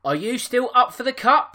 Are you still up for the cup?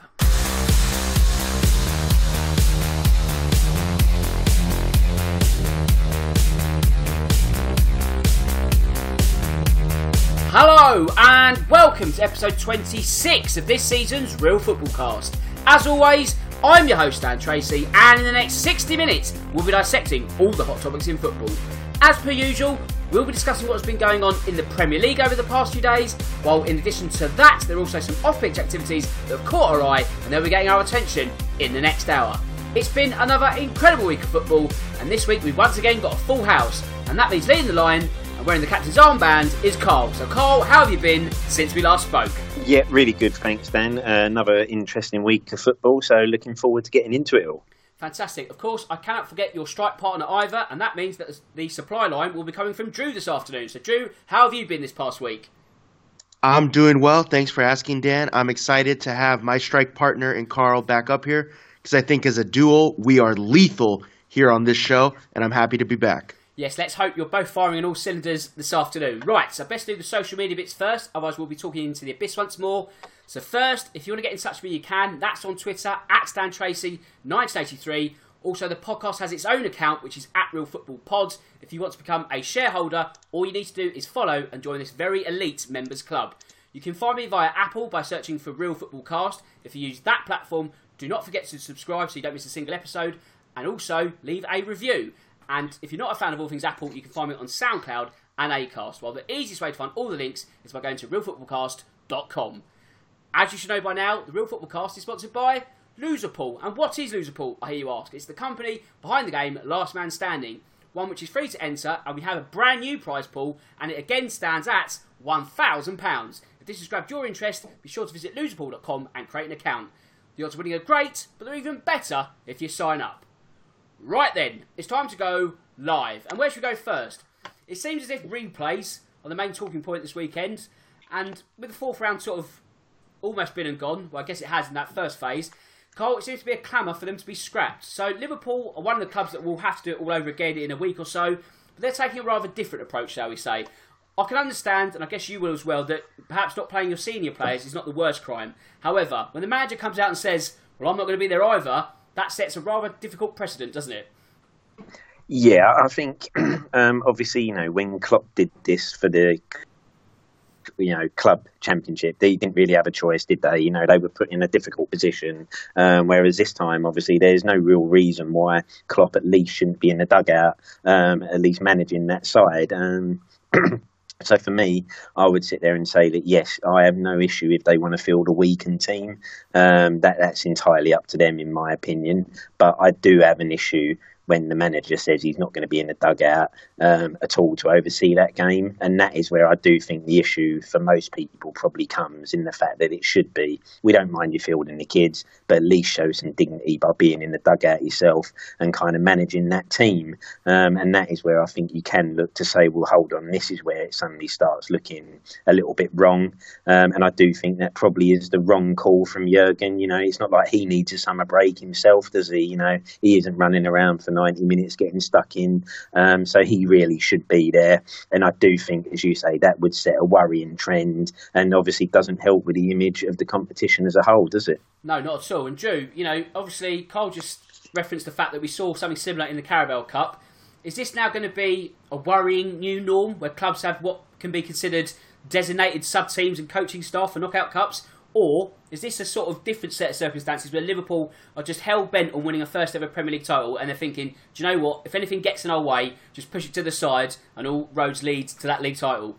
Hello and welcome to episode 26 of this season's Real Football Cast. As always, I'm your host Dan Tracy, and in the next 60 minutes we'll be dissecting all the hot topics in football. As per usual, we'll be discussing what's been going on in the Premier League over the past few days, while in addition to that there are also some off-pitch activities that have caught our eye and they'll be getting our attention in the next hour. It's been another incredible week of football, and this week we've once again got a full house, and that means leading the line and wearing the captain's armband is Carl. So Carl, how have you been since we last spoke? Yeah, really good, thanks Dan. Another interesting week of football, so looking forward to getting into it all. Fantastic. Of course, I cannot forget your strike partner either, and that means that the supply line will be coming from Drew this afternoon. So Drew, how have you been this past week? I'm doing well, thanks for asking, Dan. I'm excited to have my strike partner and Carl back up here, because I think as a duo, we are lethal here on this show, and I'm happy to be back. Yes, let's hope you're both firing on all cylinders this afternoon. Right, so best do the social media bits first, otherwise we'll be talking into the abyss once more. So first, if you want to get in touch with me, you can. That's on Twitter, @StanTracy1983. Also, the podcast has its own account, which is @RealFootballPod. If you want to become a shareholder, all you need to do is follow and join this very elite members club. You can find me via Apple by searching for Real Football Cast. If you use that platform, do not forget to subscribe so you don't miss a single episode. And also, leave a review. And if you're not a fan of all things Apple, you can find me on SoundCloud and Acast. While the easiest way to find all the links is by going to realfootballcast.com. As you should know by now, the Real Football Cast is sponsored by Loserpool. And what is Loserpool, I hear you ask? It's the company behind the game Last Man Standing, one which is free to enter, and we have a brand new prize pool, and it again stands at £1,000. If this has grabbed your interest, be sure to visit loserpool.com and create an account. The odds of winning are great, but they're even better if you sign up. Right then, it's time to go live. And where should we go first? It seems as if replays are the main talking point this weekend, and with the fourth round sort of almost been and gone, well I guess it has in that first phase, Carl, it seems to be a clamour for them to be scrapped. So Liverpool are one of the clubs that will have to do it all over again in a week or so, but they're taking a rather different approach, shall we say. I can understand, and I guess you will as well, that perhaps not playing your senior players is not the worst crime. However, when the manager comes out and says, well, I'm not going to be there either, that sets a rather difficult precedent, doesn't it? Yeah, I think obviously, when Klopp did this for the club championship, they didn't really have a choice, did they? They were put in a difficult position, whereas this time, obviously, there's no real reason why Klopp at least shouldn't be in the dugout, at least managing that side. So for me, I would sit there and say that, yes, I have no issue if they want to field a weakened team. That's entirely up to them, in my opinion. But I do have an issue when the manager says he's not going to be in the dugout at all to oversee that game. And that is where I do think the issue for most people probably comes in the fact that it should be, we don't mind you fielding the kids, but at least show some dignity by being in the dugout yourself and kind of managing that team. And that is where I think you can look to say, well, hold on, this is where it suddenly starts looking a little bit wrong. And I do think that probably is the wrong call from Jurgen. It's not like he needs a summer break himself, does he? He isn't running around for 90 minutes getting stuck in, so he really should be there. And I do think, as you say, that would set a worrying trend, and obviously doesn't help with the image of the competition as a whole, does it? No, not at all. And Drew, obviously Carl just referenced the fact that we saw something similar in the Carabao Cup. Is this now going to be a worrying new norm where clubs have what can be considered designated sub-teams and coaching staff for knockout cups? Or is this a sort of different set of circumstances where Liverpool are just hell-bent on winning a first ever Premier League title, and they're thinking, do you know what, if anything gets in our way, just push it to the side and all roads lead to that league title?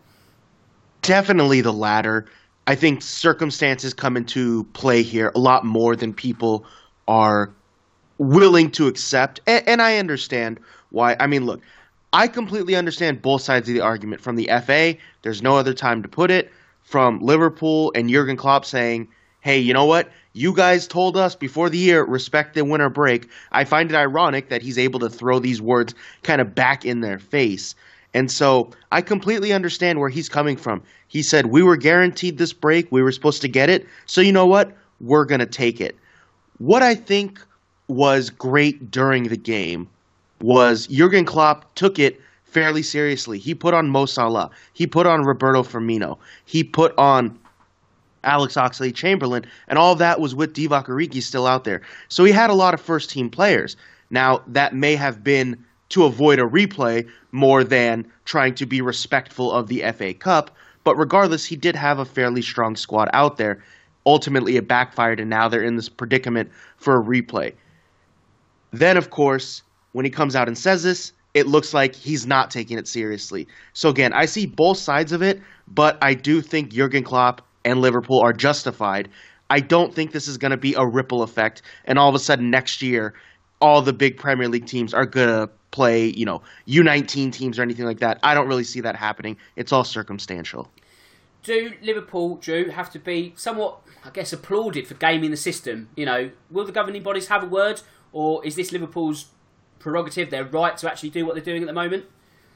Definitely the latter. I think circumstances come into play here a lot more than people are willing to accept. And I understand why. I mean, look, I completely understand both sides of the argument. From the FA, there's no other time to put it. From Liverpool and Jurgen Klopp saying, hey, you know what? You guys told us before the year, respect the winter break. I find it ironic that he's able to throw these words kind of back in their face. And so I completely understand where he's coming from. He said, we were guaranteed this break. We were supposed to get it. So you know what? We're going to take it. What I think was great during the game was Jurgen Klopp took it fairly seriously. He put on Mo Salah. He put on Roberto Firmino. He put on Alex Oxlade-Chamberlain, and all of that was with Divock Origi still out there. So he had a lot of first-team players. Now, that may have been to avoid a replay more than trying to be respectful of the FA Cup, but regardless, he did have a fairly strong squad out there. Ultimately, it backfired, and now they're in this predicament for a replay. Then, of course, when he comes out and says this, it looks like he's not taking it seriously. So again, I see both sides of it, but I do think Jurgen Klopp and Liverpool are justified. I don't think this is going to be a ripple effect, and all of a sudden next year, all the big Premier League teams are going to play, U19 teams or anything like that. I don't really see that happening. It's all circumstantial. Do Liverpool, Drew, have to be somewhat, I guess, applauded for gaming the system? Will the governing bodies have a word, or is this Liverpool's prerogative, their right to actually do what they're doing at the moment?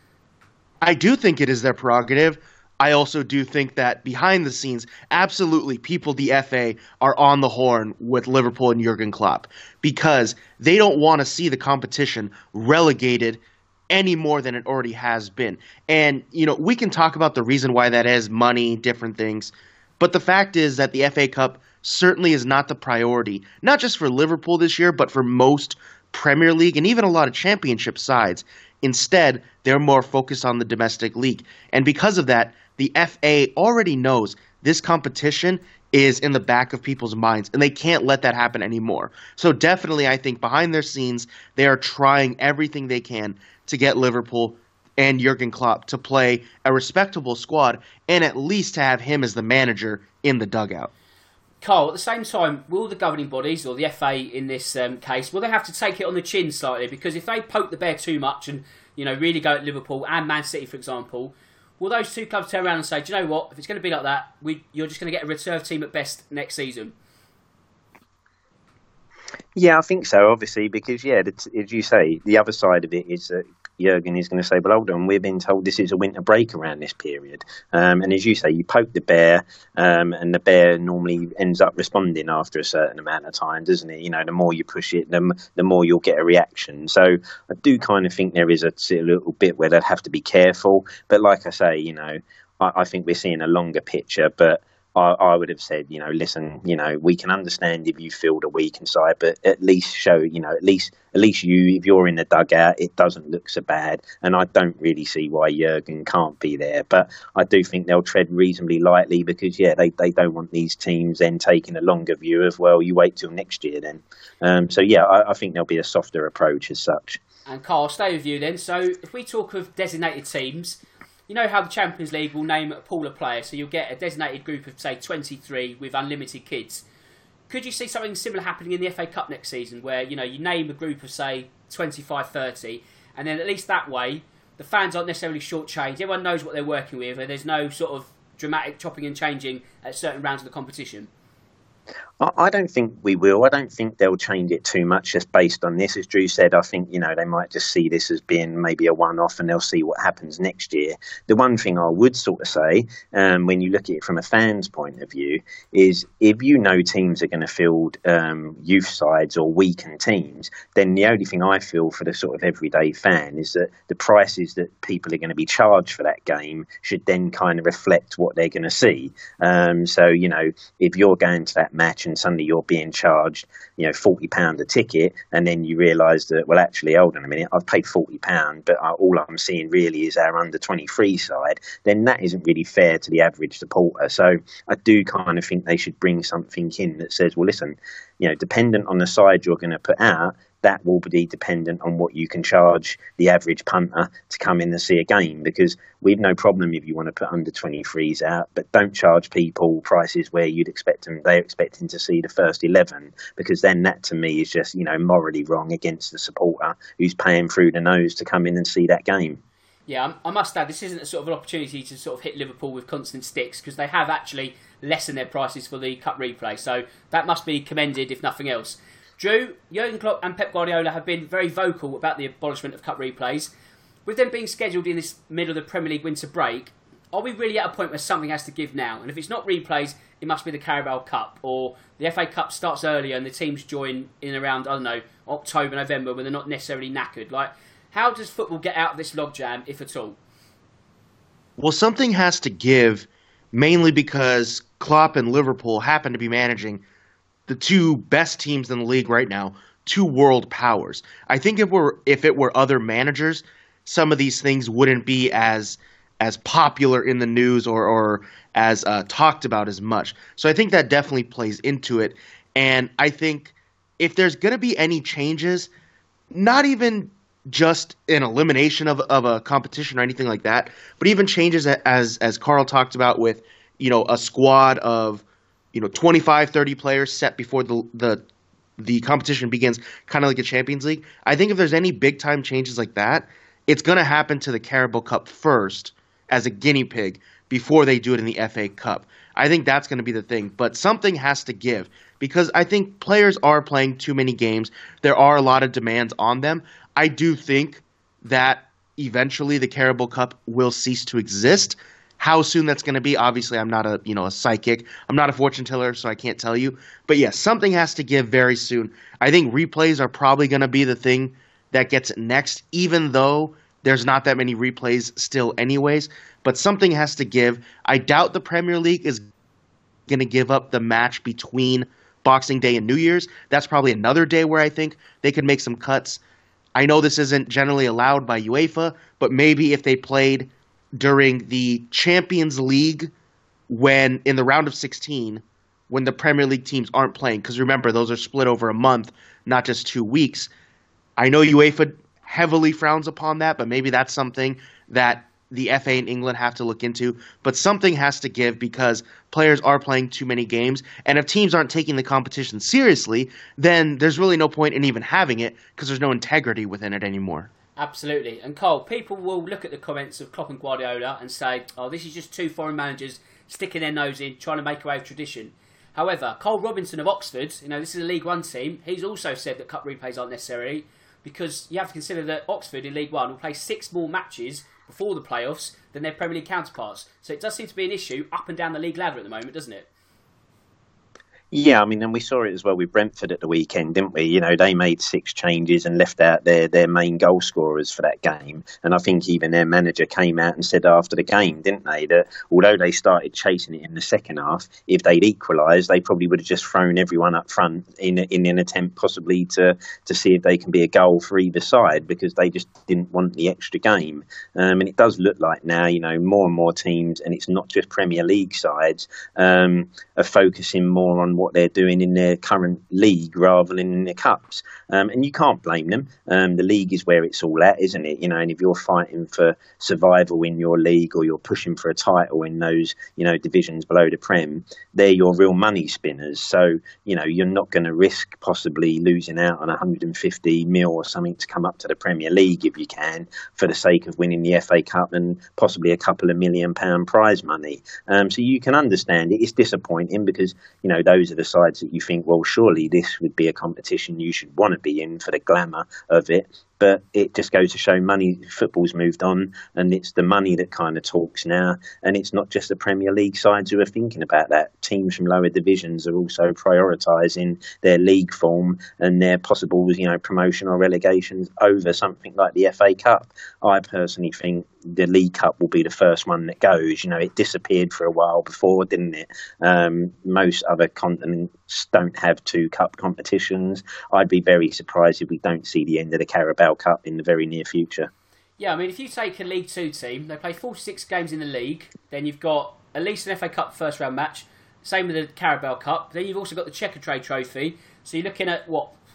I do think it is their prerogative. I also do think that behind the scenes, absolutely, people, the FA, are on the horn with Liverpool and Jurgen Klopp because they don't want to see the competition relegated any more than it already has been. And, we can talk about the reason why that is, money, different things. But the fact is that the FA Cup certainly is not the priority, not just for Liverpool this year, but for most Premier League and even a lot of championship sides. Instead, they're more focused on the domestic league. And because of that, the FA already knows this competition is in the back of people's minds, and they can't let that happen anymore. So definitely, I think behind their scenes, they are trying everything they can to get Liverpool and Jurgen Klopp to play a respectable squad and at least to have him as the manager in the dugout. Carl, at the same time, will the governing bodies, or the FA in this case, will they have to take it on the chin slightly? Because if they poke the bear too much and really go at Liverpool and Man City, for example, will those two clubs turn around and say, do you know what, if it's going to be like that, you're just going to get a reserve team at best next season? Yeah, I think so, obviously, because, as you say, the other side of it is that Jurgen is going to say, well, hold on, we've been told this is a winter break around this period. And as you say, you poke the bear, and the bear normally ends up responding after a certain amount of time, doesn't it? The more you push it, the more you'll get a reaction. So I do kind of think there is a little bit where they'll have to be careful. But like I say, I think we're seeing a longer picture, but I would have said, listen, we can understand if you feel the weakened side, but at least show, at least you, if you're in the dugout, it doesn't look so bad. And I don't really see why Jurgen can't be there. But I do think they'll tread reasonably lightly because, they don't want these teams then taking a longer view of, well, you wait till next year then. I think there'll be a softer approach as such. And Carl, I'll stay with you then. So if we talk of designated teams, you know how the Champions League will name a pool of players, so you'll get a designated group of, say, 23 with unlimited kids. Could you see something similar happening in the FA Cup next season where, you name a group of, say, 25, 30, and then at least that way, the fans aren't necessarily shortchanged, everyone knows what they're working with, and there's no sort of dramatic chopping and changing at certain rounds of the competition? I don't think we will. I don't think they'll change it too much just based on this. As Drew said, I think, they might just see this as being maybe a one-off and they'll see what happens next year. The one thing I would sort of say, when you look at it from a fan's point of view, is if teams are going to field youth sides or weakened teams, then the only thing I feel for the sort of everyday fan is that the prices that people are going to be charged for that game should then kind of reflect what they're going to see. If you're going to that match and suddenly you're being charged, £40 a ticket, and then you realise that, well, actually, hold on a minute, I've paid £40, but all I'm seeing really is our under 23 side, then that isn't really fair to the average supporter. So I do kind of think they should bring something in that says, well, listen, dependent on the side you're going to put out, that will be dependent on what you can charge the average punter to come in and see a game, because we've no problem if you want to put under 23s out, but don't charge people prices where you'd expect them, they're expecting to see the first 11, because then that to me is just, morally wrong against the supporter who's paying through the nose to come in and see that game. Yeah, I must add, this isn't a sort of an opportunity to sort of hit Liverpool with constant sticks, because they have actually lessened their prices for the Cup replay, so that must be commended if nothing else. Drew, Jurgen Klopp and Pep Guardiola have been very vocal about the abolishment of Cup replays. With them being scheduled in this middle of the Premier League winter break, are we really at a point where something has to give now? And if it's not replays, it must be the Carabao Cup, or the FA Cup starts earlier and the teams join in around, October, November, when they're not necessarily knackered. How does football get out of this logjam, if at all? Well, something has to give, mainly because Klopp and Liverpool happen to be managing the two best teams in the league right now, two world powers. I think if it were other managers, some of these things wouldn't be as popular in the news or as talked about as much. So I think that definitely plays into it. And I think if there's going to be any changes, not even just an elimination of a competition or anything like that, but even changes as Carl talked about with, a squad of, 25, 30 players set before the competition begins, kind of like a Champions League. I think if there's any big time changes like that, it's going to happen to the Carabao Cup first as a guinea pig before they do it in the FA Cup. I think that's going to be the thing, but something has to give because I think players are playing too many games. There are a lot of demands on them. I do think that eventually the Carabao Cup will cease to exist. How soon that's going to be, obviously, I'm not a psychic. I'm not a fortune teller, so I can't tell you. But yes, something has to give very soon. I think replays are probably going to be the thing that gets it next, even though there's not that many replays still anyways. But something has to give. I doubt the Premier League is going to give up the match between Boxing Day and New Year's. That's probably another day where I think they could make some cuts. I know this isn't generally allowed by UEFA, but maybe if they played during the Champions League when in the round of 16 when the Premier League teams aren't playing, because remember, those are split over a month, not just 2 weeks. I know UEFA heavily frowns upon that, but maybe that's something that the FA in England have to look into. But something has to give because players are playing too many games, and if teams aren't taking the competition seriously, then there's really no point in even having it because there's no integrity within it anymore. Absolutely. And Cole, people will look at the comments of Klopp and Guardiola and say, oh, this is just two foreign managers sticking their nose in, trying to make away with tradition. However, Cole Robinson of Oxford, this is a League One team, he's also said that cup replays aren't necessary because you have to consider that Oxford in League One will play 6 more matches before the playoffs than their Premier League counterparts. So it does seem to be an issue up and down the league ladder at the moment, doesn't it? Yeah, and we saw it as well with Brentford at the weekend, didn't we? They made 6 changes and left out their main goal scorers for that game. And I think even their manager came out and said after the game, didn't they, that although they started chasing it in the second half, if they'd equalised, they probably would have just thrown everyone up front in an attempt possibly to see if they can be a goal for either side because they just didn't want the extra game. And it does look like now, more and more teams, and it's not just Premier League sides, are focusing more on what they're doing in their current league rather than in their cups. And you can't blame them. The league is where it's all at, isn't it? And if you're fighting for survival in your league or you're pushing for a title in those, divisions below the Prem, they're your real money spinners. So, you're not going to risk possibly losing out on 150 mil or something to come up to the Premier League if you can, for the sake of winning the FA Cup and possibly a couple of £1 million prize money. So you can understand it. It's disappointing because, those are the sides that you think, well, surely this would be a competition you should want to be in for the glamour of it. But it just goes to show football's moved on, and it's the money that kind of talks now. And it's not just the Premier League sides who are thinking about that. Teams from lower divisions are also prioritising their league form and their possible, promotion or relegations over something like the FA Cup. I personally think the League Cup will be the first one that goes. It disappeared for a while before, didn't it? Most other continents don't have 2 cup competitions. I'd be very surprised if we don't see the end of the Carabao Cup in the very near future. Yeah, if you take a League 2 team, they play 46 games in the league, then you've got at least an FA Cup first round match, same with the Carabao Cup, then you've also got the Checkatrade Trophy, so you're looking at,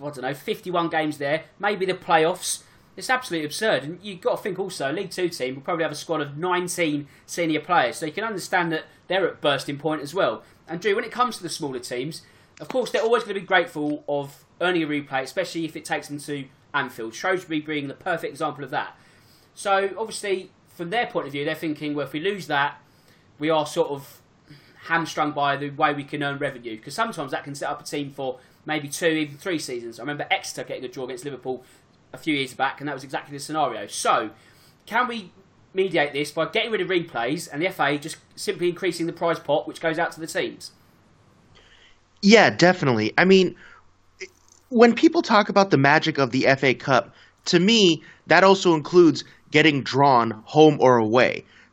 51 games there, maybe the playoffs. It's absolutely absurd, and you've got to think also, a League 2 team will probably have a squad of 19 senior players, so you can understand that they're at bursting point as well. And Drew, when it comes to the smaller teams, of course they're always going to be grateful of earning a replay, especially if it takes them to Anfield. Shrewsbury being the perfect example of that. So obviously, from their point of view, they're thinking, well, if we lose that, we are sort of hamstrung by the way we can earn revenue, because sometimes that can set up a team for maybe 2, even 3 seasons. I remember Exeter getting a draw against Liverpool a few years back, and that was exactly the scenario. So, can we mediate this by getting rid of replays and the FA just simply increasing the prize pot, which goes out to the teams? Yeah, definitely. When people talk about the magic of the FA Cup, to me, that also includes getting drawn home or away.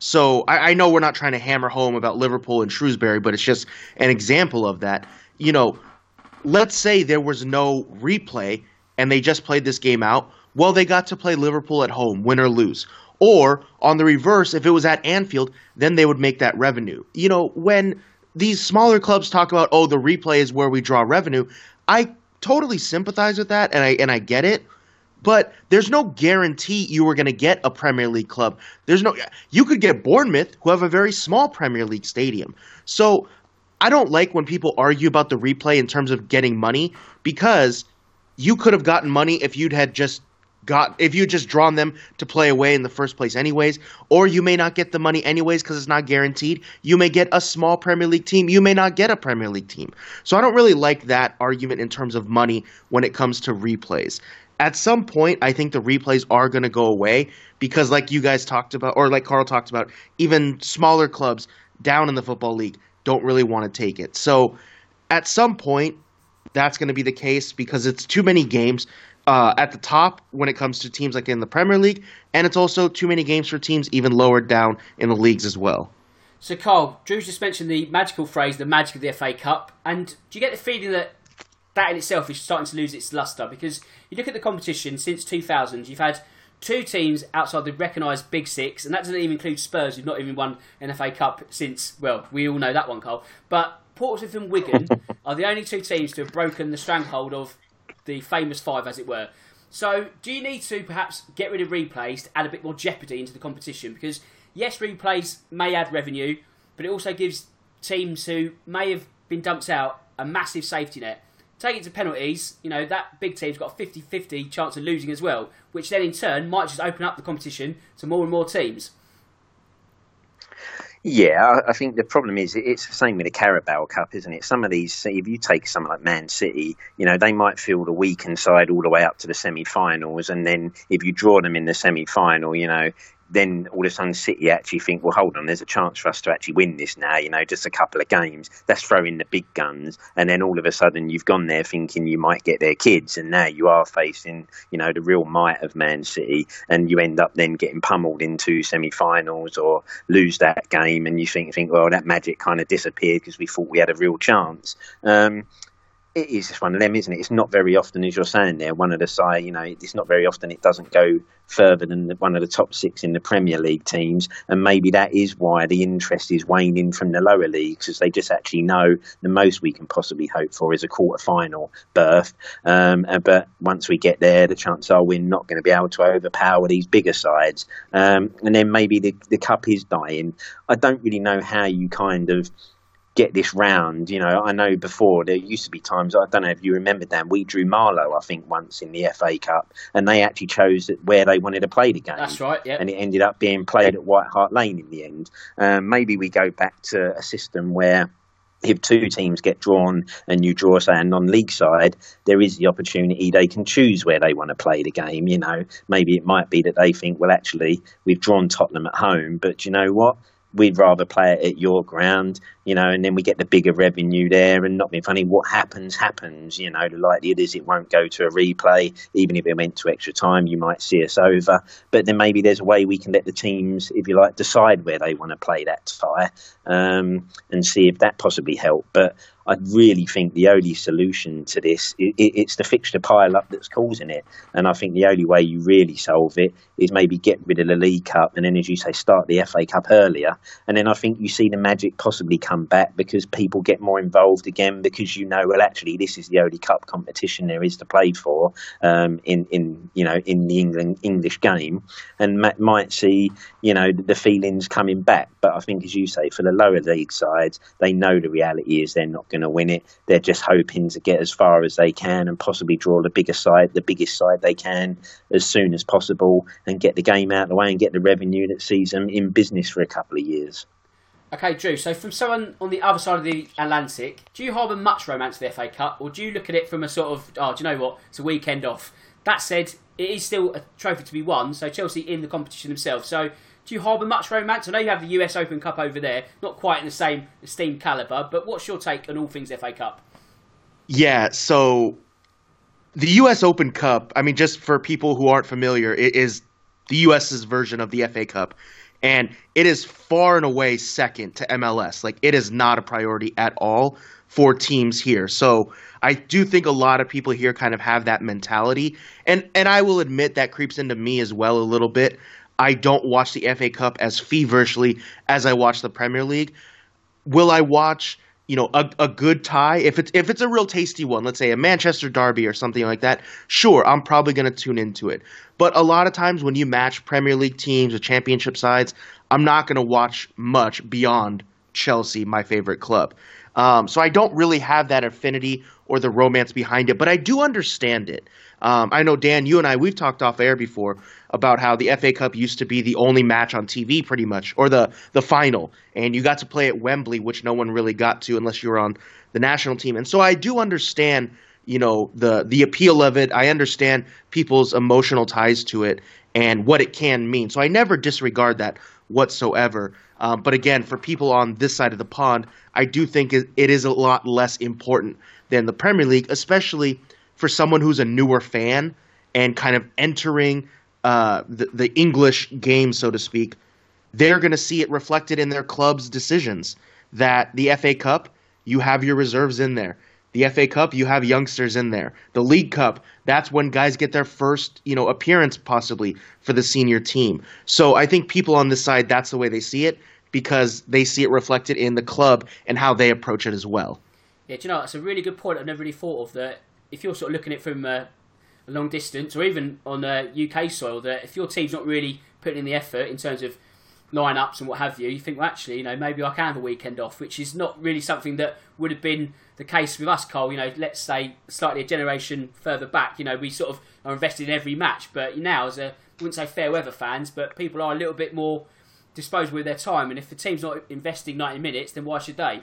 So I know we're not trying to hammer home about Liverpool and Shrewsbury, but it's just an example of that. Let's say there was no replay and they just played this game out. Well, they got to play Liverpool at home, win or lose. Or on the reverse, if it was at Anfield, then they would make that revenue. When these smaller clubs talk about, the replay is where we draw revenue, I totally sympathize with that, and I get it. But there's no guarantee you were going to get a Premier League club. You could get Bournemouth, who have a very small Premier League stadium. So I don't like when people argue about the replay in terms of getting money, because you could have gotten money if you'd just drawn them to play away in the first place anyways, or you may not get the money anyways because it's not guaranteed. You may get a small Premier League team. You may not get a Premier League team. So I don't really like that argument in terms of money when it comes to replays. At some point, I think the replays are going to go away because, like you guys talked about, or like Carl talked about, even smaller clubs down in the Football League don't really want to take it. So at some point, that's going to be the case because it's too many games at the top when it comes to teams like in the Premier League, and it's also too many games for teams even lower down in the leagues as well. So, Carl, Drew's just mentioned the magical phrase, the magic of the FA Cup, and do you get the feeling that in itself is starting to lose its lustre? Because you look at the competition since 2000, you've had two teams outside the recognised Big Six, and that doesn't even include Spurs, who've not even won an FA Cup since, well, we all know that one, Carl. But Portsmouth and Wigan are the only two teams to have broken the stranglehold of the famous five, as it were. So, do you need to perhaps get rid of replays to add a bit more jeopardy into the competition? Because, yes, replays may add revenue, but it also gives teams who may have been dumped out a massive safety net. Take it to penalties, that big team's got a 50-50 chance of losing as well, which then in turn might just open up the competition to more and more teams. Yeah, I think the problem is it's the same with the Carabao Cup, isn't it? Some of these, if you take someone like Man City, they might field a weakened side all the way up to the semi-finals, and then if you draw them in the semi-final, then all of a sudden City actually think, well, hold on, there's a chance for us to actually win this now, just a couple of games. Let's throw in the big guns. And then all of a sudden you've gone there thinking you might get their kids. And now you are facing, the real might of Man City. And you end up then getting pummeled into semi-finals or lose that game. And you think, well, that magic kind of disappeared because we thought we had a real chance. It is just one of them, isn't it? It's not very often, as you're saying there, one of the side, it's not very often it doesn't go further than one of the top six in the Premier League teams. And maybe that is why the interest is waning from the lower leagues, because they just actually know the most we can possibly hope for is a quarter-final berth. But once we get there, the chances are we're not going to be able to overpower these bigger sides. And then maybe the cup is dying. I don't really know how you kind of get this round. I know before there used to be times, I don't know if you remember, Dan, we drew Marlow, I think, once in the FA Cup, and they actually chose where they wanted to play the game. That's right, yeah. And it ended up being played at White Hart Lane in the end. Maybe we go back to a system where if two teams get drawn and you draw, say, a non-league side, there is the opportunity they can choose where they want to play the game. Maybe it might be that they think, well, actually, we've drawn Tottenham at home, but you know what? We'd rather play it at your ground, and then we get the bigger revenue there. And not being funny, what happens. The likelihood is it won't go to a replay. Even if it went to extra time, you might see us over. But then maybe there's a way we can let the teams, if you like, decide where they want to play that tie, and see if that possibly help. But I really think the only solution to this, it's the fixture pile-up that's causing it. And I think the only way you really solve it is maybe get rid of the League Cup and then, as you say, start the FA Cup earlier. And then I think you see the magic possibly come back because people get more involved again because well, actually, this is the only cup competition there is to play for in the English game. And might see, the feelings coming back. But I think, as you say, for the lower league sides, they know the reality is they're not going to win it. They're just hoping to get as far as they can and possibly draw the biggest side they can as soon as possible and get the game out of the way and get the revenue that sees them in business for a couple of years. Okay, Drew, so from someone on the other side of the Atlantic, do you harbour much romance for the FA Cup, or do you look at it from a sort of, do you know what, it's a weekend off? That said, it is still a trophy to be won, so Chelsea in the competition themselves. So do you harbour much romance? I know you have the US Open Cup over there, not quite in the same esteemed calibre, but what's your take on all things FA Cup? Yeah, so the US Open Cup, just for people who aren't familiar, it is the US's version of the FA Cup. And it is far and away second to MLS. Like, it is not a priority at all for teams here. So I do think a lot of people here kind of have that mentality. And I will admit that creeps into me as well a little bit. I don't watch the FA Cup as feverishly as I watch the Premier League. Will I watch, a good tie? If it's a real tasty one, let's say a Manchester derby or something like that, sure, I'm probably going to tune into it. But a lot of times when you match Premier League teams with championship sides, I'm not going to watch much beyond Chelsea, my favorite club. So I don't really have that affinity or the romance behind it, but I do understand it. I know, Dan, you and I, we've talked off air before about how the FA Cup used to be the only match on TV pretty much, or the final, and you got to play at Wembley, which no one really got to unless you were on the national team. And so I do understand, the appeal of it. I understand people's emotional ties to it and what it can mean. So I never disregard that whatsoever. But again, for people on this side of the pond, I do think it is a lot less important than the Premier League, especially for someone who's a newer fan and kind of entering the English game, so to speak. They're going to see it reflected in their club's decisions that the FA Cup, you have your reserves in there. The FA Cup, you have youngsters in there. The League Cup, that's when guys get their first, appearance possibly for the senior team. So I think people on this side, that's the way they see it, because they see it reflected in the club and how they approach it as well. Yeah, do you know, that's a really good point I've never really thought of, that if you're sort of looking at it from a long distance, or even on UK soil, that if your team's not really putting in the effort in terms of lineups and what have you, you think, well, actually, maybe I can have a weekend off, which is not really something that would have been the case with us, Cole. Let's say slightly a generation further back, we sort of are invested in every match, but now, as I wouldn't say fair weather fans, but people are a little bit more disposable with their time, and if the team's not investing 90 minutes, then why should they?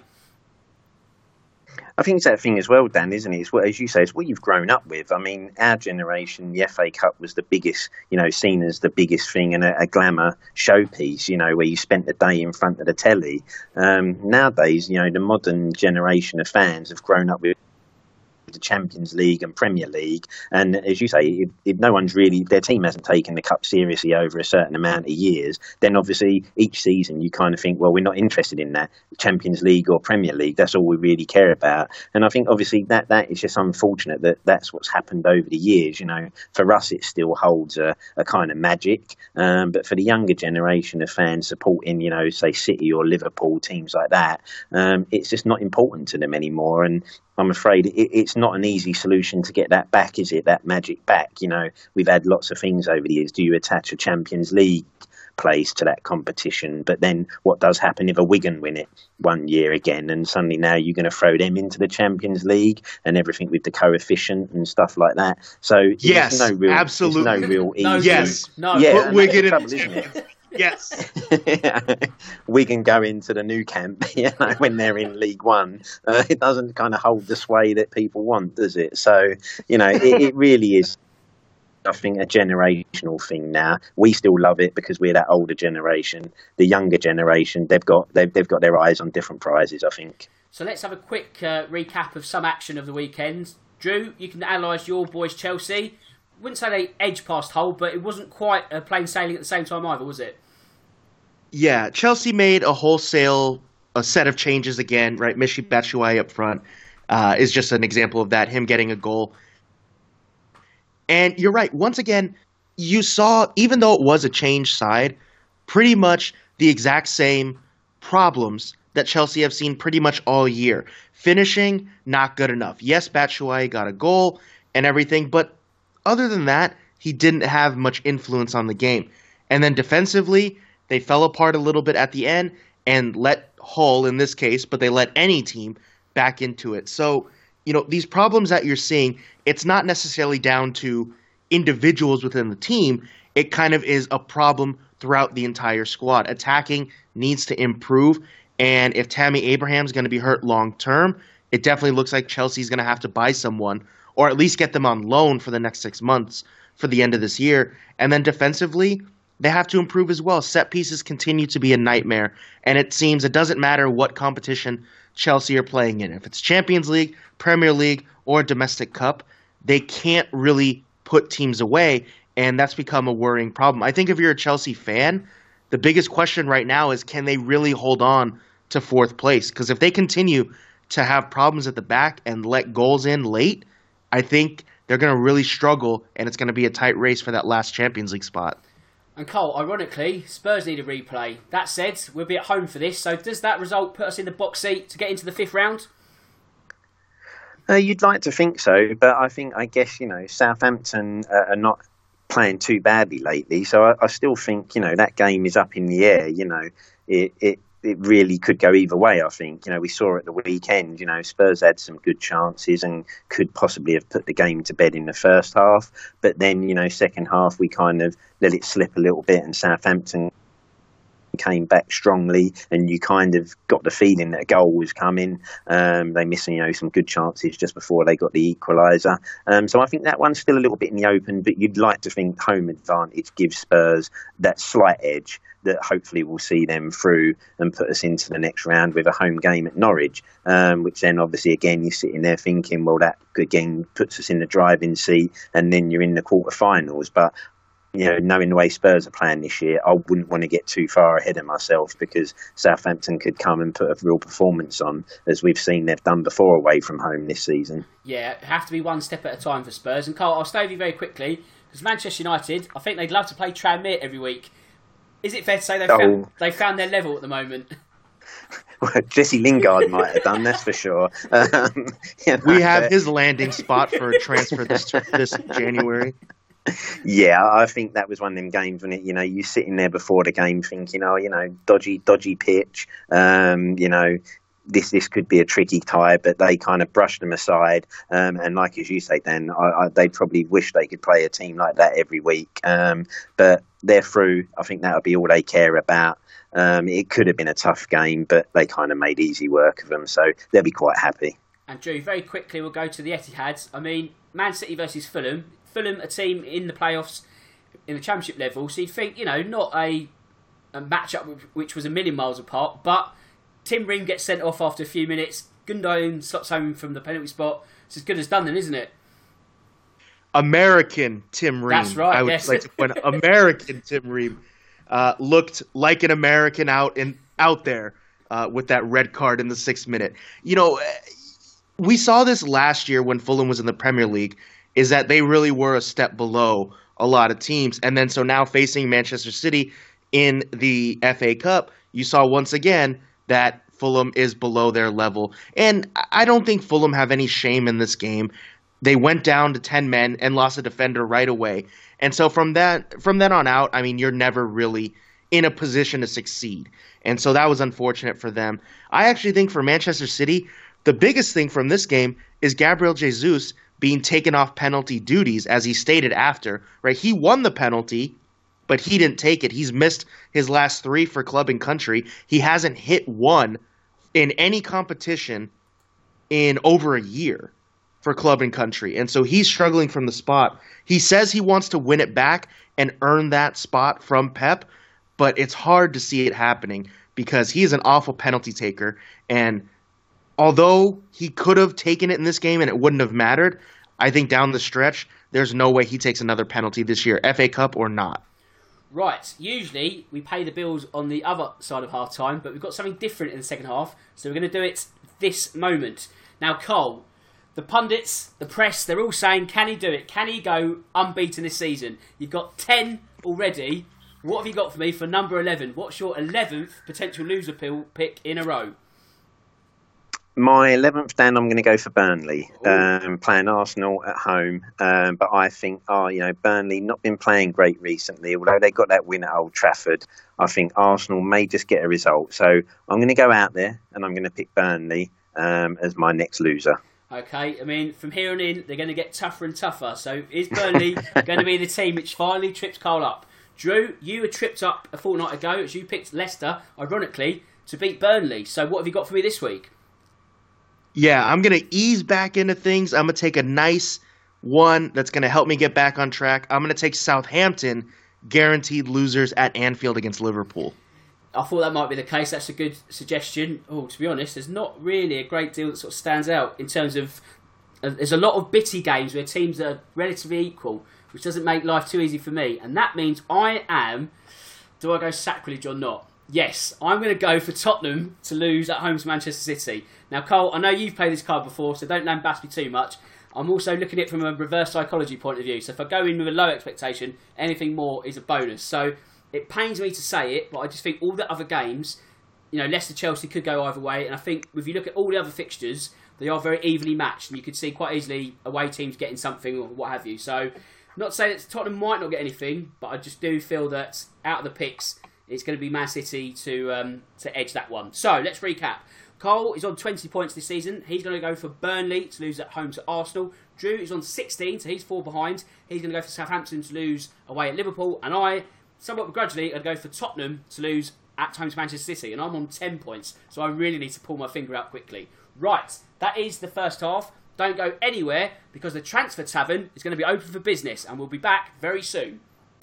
I think it's that thing as well, Dan, isn't it? It's what, as you say, it's what you've grown up with. I mean, our generation, the FA Cup was the biggest, seen as the biggest thing and a glamour showpiece, where you spent the day in front of the telly. Nowadays, the modern generation of fans have grown up with the Champions League and Premier League, and as you say, if no one's really, their team hasn't taken the cup seriously over a certain amount of years, then obviously each season you kind of think, well, we're not interested in that Champions League or Premier League, that's all we really care about. And I think obviously that is just unfortunate that that's what's happened over the years. For us it still holds a kind of magic, but for the younger generation of fans supporting, say City or Liverpool, teams like that, it's just not important to them anymore. And I'm afraid it's not an easy solution to get that back, is it? That magic back. We've had lots of things over the years. Do you attach a Champions League place to that competition? But then what does happen if a Wigan win it one year again, and suddenly now you're going to throw them into the Champions League and everything with the coefficient and stuff like that? So yes, there's no real, absolutely, there's no real easy. No, yes, no, yeah, put Wigan in, isn't it? Yes. Wigan go into the new camp, when they're in League One. It doesn't kind of hold the sway that people want, does it? So, it really is, I think, a generational thing now. We still love it because we're that older generation. The younger generation, they've got their eyes on different prizes, I think. So let's have a quick recap of some action of the weekend. Drew, you can analyse your boys Chelsea. Wouldn't say they edged past Hull, but it wasn't quite plain sailing at the same time either, was it? Yeah, Chelsea made a set of changes again, right? Michy Batshuayi up front is just an example of that, him getting a goal. And you're right, once again, you saw, even though it was a changed side, pretty much the exact same problems that Chelsea have seen pretty much all year. Finishing, not good enough. Yes, Batshuayi got a goal and everything, but other than that, he didn't have much influence on the game. And then defensively, they fell apart a little bit at the end and let Hull, in this case, but they let any team back into it. So, these problems that you're seeing, it's not necessarily down to individuals within the team. It kind of is a problem throughout the entire squad. Attacking needs to improve, and if Tammy Abraham's going to be hurt long term, it definitely looks like Chelsea's going to have to buy someone, or at least get them on loan for the next 6 months for the end of this year. And then defensively, they have to improve as well. Set pieces continue to be a nightmare, and it seems it doesn't matter what competition Chelsea are playing in. If it's Champions League, Premier League, or Domestic Cup, they can't really put teams away, and that's become a worrying problem. I think if you're a Chelsea fan, the biggest question right now is, can they really hold on to fourth place? Because if they continue to have problems at the back and let goals in late, I think they're going to really struggle, and it's going to be a tight race for that last Champions League spot. And Cole, ironically, Spurs need a replay. That said, we'll be at home for this, so does that result put us in the box seat to get into the fifth round? You'd like to think so, but I guess, Southampton are not playing too badly lately, so I still think, that game is up in the air. It really could go either way, I think. We saw at the weekend, Spurs had some good chances and could possibly have put the game to bed in the first half. But then, second half, we kind of let it slip a little bit and Southampton came back strongly and you kind of got the feeling that a goal was coming. They missed, some good chances just before they got the equaliser. So I think that one's still a little bit in the open, but you'd like to think home advantage gives Spurs that slight edge that hopefully will see them through and put us into the next round with a home game at Norwich, which then obviously again you're sitting there thinking, well, that again puts us in the driving seat and then you're in the quarterfinals. But knowing the way Spurs are playing this year, I wouldn't want to get too far ahead of myself because Southampton could come and put a real performance on, as we've seen they've done before away from home this season. Yeah, it have to be one step at a time for Spurs. And Carl, I'll stay with you very quickly because Manchester United, I think they'd love to play Tranmere every week. Is it fair to say they've found their level at the moment? Well, Jesse Lingard might have done, that's for sure. We have his landing spot for a transfer this January. Yeah, I think that was one of them games when you're sitting there before the game thinking, dodgy pitch, this could be a tricky tie, but they kind of brushed them aside. And like as you say, Dan, they'd probably wish they could play a team like that every week. But they're through. I think that'll be all they care about. It could have been a tough game, but they kind of made easy work of them, so they'll be quite happy. And Drew, very quickly we'll go to the Etihad. I mean, Man City versus Fulham. Fulham, a team in the playoffs in the Championship level, so you'd think, not a matchup which was a million miles apart, but Tim Ream gets sent off after a few minutes. Gundogan slots home from the penalty spot. It's as good as done then, isn't it? American Tim Ream. That's right, I would like to point out, American Tim Ream looked like an American out there with that red card in the 6th minute. We saw this last year when Fulham was in the Premier League, is that they really were a step below a lot of teams. And then so now facing Manchester City in the FA Cup, you saw once again that Fulham is below their level. And I don't think Fulham have any shame in this game. They went down to 10 men and lost a defender right away. And so from then on out, I mean, you're never really in a position to succeed. And so that was unfortunate for them. I actually think for Manchester City, the biggest thing from this game is Gabriel Jesus being taken off penalty duties, as he stated after, right? He won the penalty, but he didn't take it. He's missed his last 3 for club and country. He hasn't hit one in any competition in over a year for club and country. And so he's struggling from the spot. He says he wants to win it back and earn that spot from Pep, but it's hard to see it happening because he is an awful penalty taker. And although he could have taken it in this game and it wouldn't have mattered, I think down the stretch, there's no way he takes another penalty this year, FA Cup or not. Right, usually we pay the bills on the other side of half time, but we've got something different in the second half, so we're going to do it this moment. Now, Cole, the pundits, the press, they're all saying, can he do it? Can he go unbeaten this season? You've got 10 already. What have you got for me for number 11? What's your 11th potential loser pick in a row? My 11th, Dan, I'm going to go for Burnley, playing Arsenal at home. But I think, Burnley not been playing great recently, although they got that win at Old Trafford. I think Arsenal may just get a result. So I'm going to go out there and I'm going to pick Burnley as my next loser. Okay, I mean, from here on in, they're going to get tougher and tougher. So is Burnley going to be the team which finally trips Cole up? Drew, you were tripped up a fortnight ago as you picked Leicester, ironically, to beat Burnley. So what have you got for me this week? Yeah, I'm going to ease back into things. I'm going to take a nice one that's going to help me get back on track. I'm going to take Southampton, guaranteed losers at Anfield against Liverpool. I thought that might be the case. That's a good suggestion. Oh, to be honest, there's not really a great deal that sort of stands out in terms of... there's a lot of bitty games where teams are relatively equal, which doesn't make life too easy for me. And that means I am Do I go sacrilege or not? Yes, I'm going to go for Tottenham to lose at home to Manchester City. Now, Cole, I know you've played this card before, so don't lambast me too much. I'm also looking at it from a reverse psychology point of view. So if I go in with a low expectation, anything more is a bonus. So it pains me to say it, but I just think all the other games, Leicester-Chelsea could go either way. And I think if you look at all the other fixtures, they are very evenly matched. And you could see quite easily away teams getting something or what have you. So not saying that Tottenham might not get anything, but I just do feel that out of the picks, it's going to be Man City to edge that one. So let's recap. Cole is on 20 points this season. He's going to go for Burnley to lose at home to Arsenal. Drew is on 16, so he's 4 behind. He's going to go for Southampton to lose away at Liverpool. And I, somewhat begrudgingly, I'd go for Tottenham to lose at home to Manchester City. And I'm on 10 points, so I really need to pull my finger out quickly. Right, that is the first half. Don't go anywhere, because the Transfer Tavern is going to be open for business. And we'll be back very soon.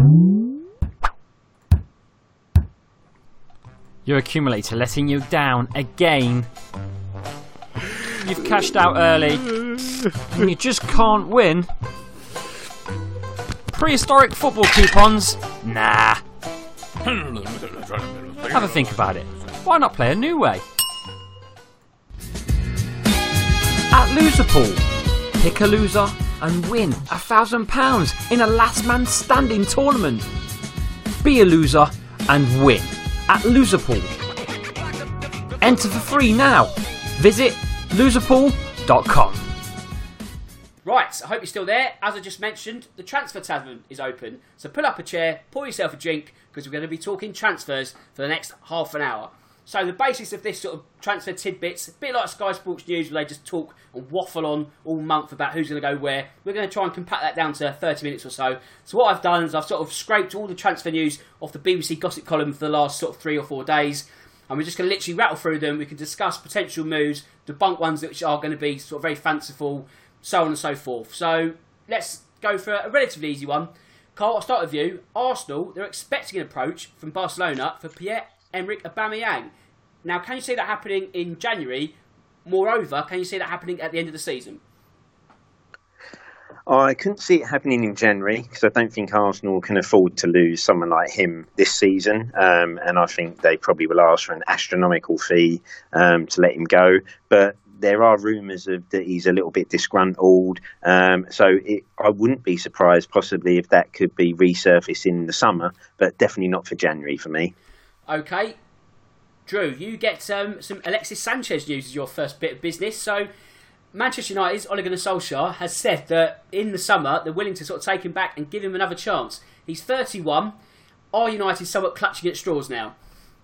Your accumulator letting you down again. You've cashed out early and you just can't win. Prehistoric football coupons? Nah. Have a think about it. Why not play a new way? At Loserpool, pick a loser and win £1,000 in a last man standing tournament. Be a loser and win at Loserpool. Enter for free now. Visit loserpool.com. Right, I hope you're still there. As I just mentioned, the Transfer Tavern is open. So pull up a chair, pour yourself a drink, because we're going to be talking transfers for the next half an hour. So the basis of this sort of transfer tidbits, a bit like Sky Sports News, where they just talk and waffle on all month about who's going to go where. We're going to try and compact that down to 30 minutes or so. So what I've done is I've sort of scraped all the transfer news off the BBC gossip column for the last sort of 3 or 4 days. And we're just going to literally rattle through them. We can discuss potential moves, debunk ones which are going to be sort of very fanciful, so on and so forth. So let's go for a relatively easy one. Carl, I'll start with you. Arsenal, they're expecting an approach from Barcelona for Pierre-Emerick Aubameyang. Now, can you see that happening in January? Moreover, can you see that happening at the end of the season? I couldn't see it happening in January because I don't think Arsenal can afford to lose someone like him this season. And I think they probably will ask for an astronomical fee to let him go. But there are rumours that he's a little bit disgruntled. So I wouldn't be surprised possibly if that could be resurfaced in the summer, but definitely not for January for me. Okay. Drew, you get some Alexis Sanchez news as your first bit of business. So Manchester United's Ole Gunnar Solskjaer has said that in the summer they're willing to sort of take him back and give him another chance. He's 31. Are United somewhat clutching at straws now?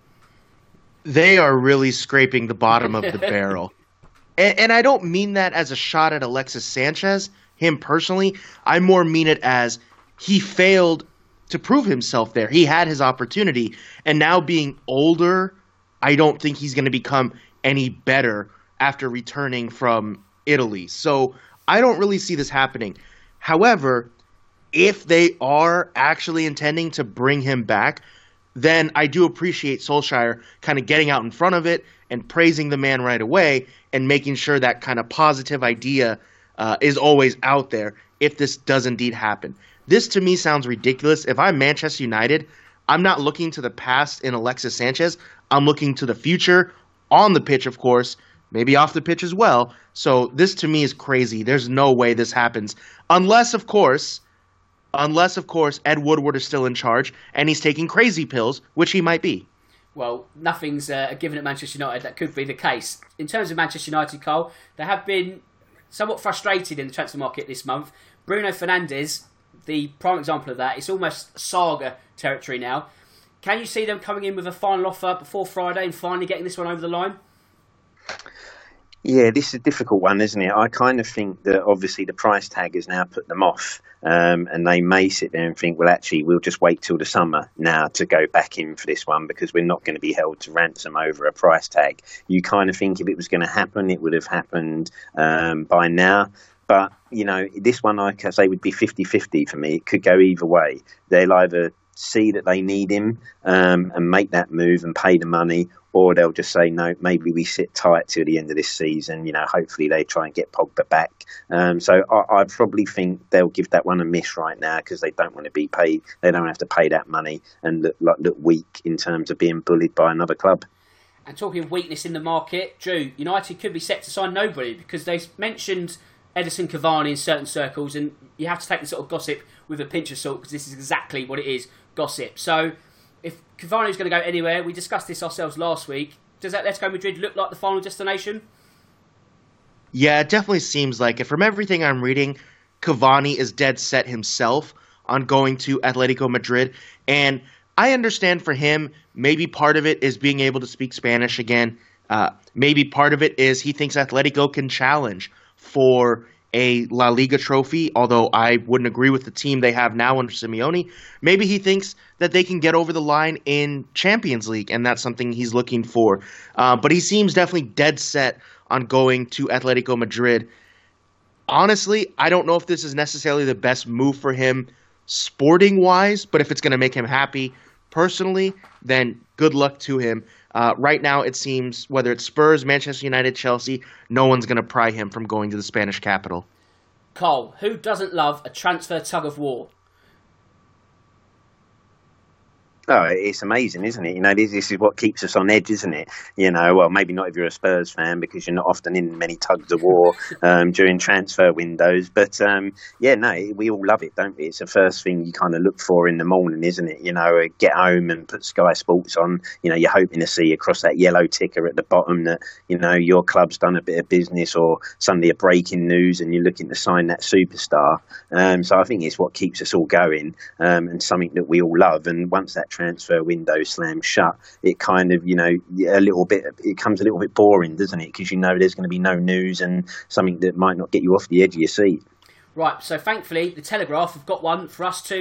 They are really scraping the bottom of the barrel. And I don't mean that as a shot at Alexis Sanchez, him personally. I more mean it as he failed to prove himself there. He had his opportunity, and now being older, I don't think he's going to become any better after returning from Italy. So I don't really see this happening. However, if they are actually intending to bring him back, then I do appreciate Solskjaer kind of getting out in front of it and praising the man right away and making sure that kind of positive idea is always out there if this does indeed happen. This to me sounds ridiculous. If I'm Manchester United, I'm not looking to the past in Alexis Sanchez. I'm looking to the future, on the pitch, of course, maybe off the pitch as well. So this to me is crazy. There's no way this happens. Unless, of course, Ed Woodward is still in charge and he's taking crazy pills, which he might be. Well, nothing's a given at Manchester United. That could be the case. In terms of Manchester United, Cole, they have been somewhat frustrated in the transfer market this month. Bruno Fernandes, the prime example of that, it's almost saga territory now. Can you see them coming in with a final offer before Friday and finally getting this one over the line? Yeah, this is a difficult one, isn't it? I kind of think that obviously the price tag has now put them off, and they may sit there and think, well, actually, we'll just wait till the summer now to go back in for this one because we're not going to be held to ransom over a price tag. You kind of think if it was going to happen, it would have happened by now. But, you know, this one, like I say, would be 50-50 for me. It could go either way. They'll either see that they need him and make that move and pay the money, or they'll just say, no, maybe we sit tight till the end of this season. Hopefully they try and get Pogba back. So I probably think they'll give that one a miss right now because they don't want to be paid. They don't have to pay that money and look weak in terms of being bullied by another club. And talking of weakness in the market, Drew, United could be set to sign nobody because they mentioned Edison Cavani in certain circles, and you have to take the sort of gossip with a pinch of salt because this is exactly what it is, gossip. So if Cavani's going to go anywhere, we discussed this ourselves last week, does that Atletico Madrid look like the final destination? Yeah, it definitely seems like it. From everything I'm reading, Cavani is dead set himself on going to Atletico Madrid. And I understand for him, maybe part of it is being able to speak Spanish again. Maybe part of it is he thinks Atletico can challenge for a La Liga trophy, although I wouldn't agree with the team they have now under Simeone. Maybe he thinks that they can get over the line in Champions League, and that's something he's looking for. But he seems definitely dead set on going to Atletico Madrid. Honestly, I don't know if this is necessarily the best move for him sporting-wise, but if it's going to make him happy personally, then good luck to him. Right now, it seems, whether it's Spurs, Manchester United, Chelsea, no one's going to pry him from going to the Spanish capital. Cole, who doesn't love a transfer tug-of-war? Oh, it's amazing, isn't it? This is what keeps us on edge, isn't it? Well, maybe not if you're a Spurs fan because you're not often in many tugs of war during transfer windows. But, we all love it, don't we? It's the first thing you kind of look for in the morning, isn't it? Get home and put Sky Sports on. You're hoping to see across that yellow ticker at the bottom that, your club's done a bit of business or suddenly a breaking news and you're looking to sign that superstar. So I think it's what keeps us all going and something that we all love. And once that transfer window slams shut, it kind of, it comes a little bit boring, doesn't it? Because there's going to be no news and something that might not get you off the edge of your seat. Right, so thankfully the Telegraph have got one for for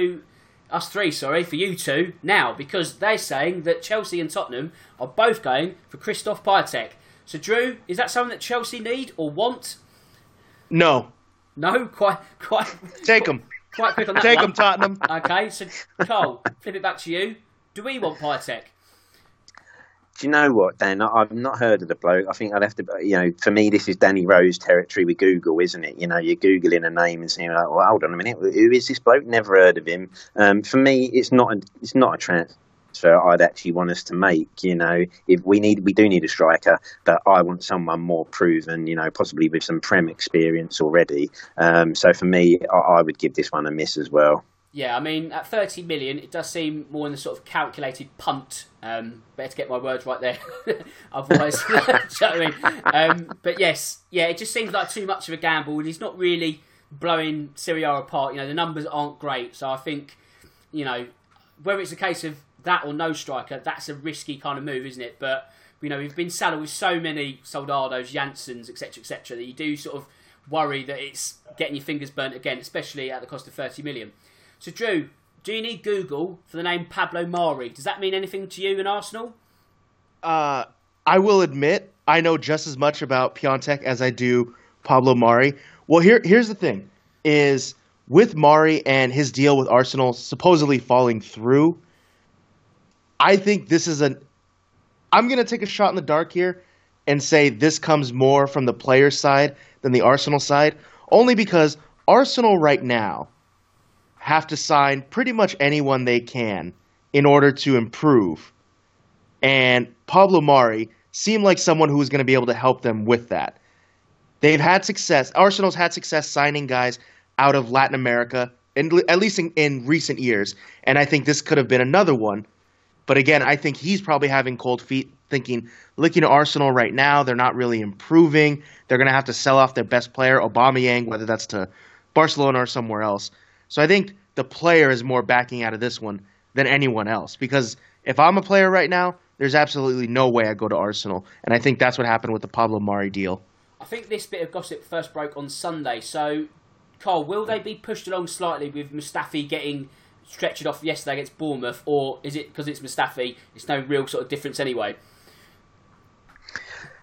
you two now, because they're saying that Chelsea and Tottenham are both going for Christoph Piatek. So Drew, is that something that Chelsea need or want? No, quite. Take them. Quite quick on that Take one. them, Tottenham. Okay, so Cole, flip it back to you. Do we want Piatek? Do you know what, Dan? I've not heard of the bloke. I think I'd have to, for me, this is Danny Rose territory with Google, isn't it? You're Googling a name and saying, like, well, hold on a minute, who is this bloke? Never heard of him. For me, it's not a transfer I'd actually want us to make. If we do need a striker, but I want someone more proven, possibly with some Prem experience already. So for me, I would give this one a miss as well. Yeah, I mean, at 30 million, it does seem more in the sort of calculated punt. Better to get my words right there. Otherwise, do you know what I mean? But yes, it just seems like too much of a gamble, and he's not really blowing Serie A apart. The numbers aren't great. So I think, whether it's a case of that or no striker, that's a risky kind of move, isn't it? But, we've been saddled with so many Soldados, Janssens, etc., that you do sort of worry that it's getting your fingers burnt again, especially at the cost of 30 million. So, Drew, do you need Google for the name Pablo Mari? Does that mean anything to you in Arsenal? I will admit, I know just as much about Piontek as I do Pablo Mari. Well, here's the thing, is with Mari and his deal with Arsenal supposedly falling through, I think this is I'm going to take a shot in the dark here and say this comes more from the player's side than the Arsenal side, only because Arsenal right now have to sign pretty much anyone they can in order to improve. And Pablo Mari seemed like someone who was going to be able to help them with that. They've had success. Arsenal's had success signing guys out of Latin America, at least in recent years. And I think this could have been another one. But again, I think he's probably having cold feet, thinking, looking at Arsenal right now, they're not really improving. They're going to have to sell off their best player, Aubameyang, whether that's to Barcelona or somewhere else. So I think the player is more backing out of this one than anyone else. Because if I'm a player right now, there's absolutely no way I go to Arsenal. And I think that's what happened with the Pablo Mari deal. I think this bit of gossip first broke on Sunday. So, Cole, will they be pushed along slightly with Mustafi getting stretched off yesterday against Bournemouth? Or is it because it's Mustafi, it's no real sort of difference anyway?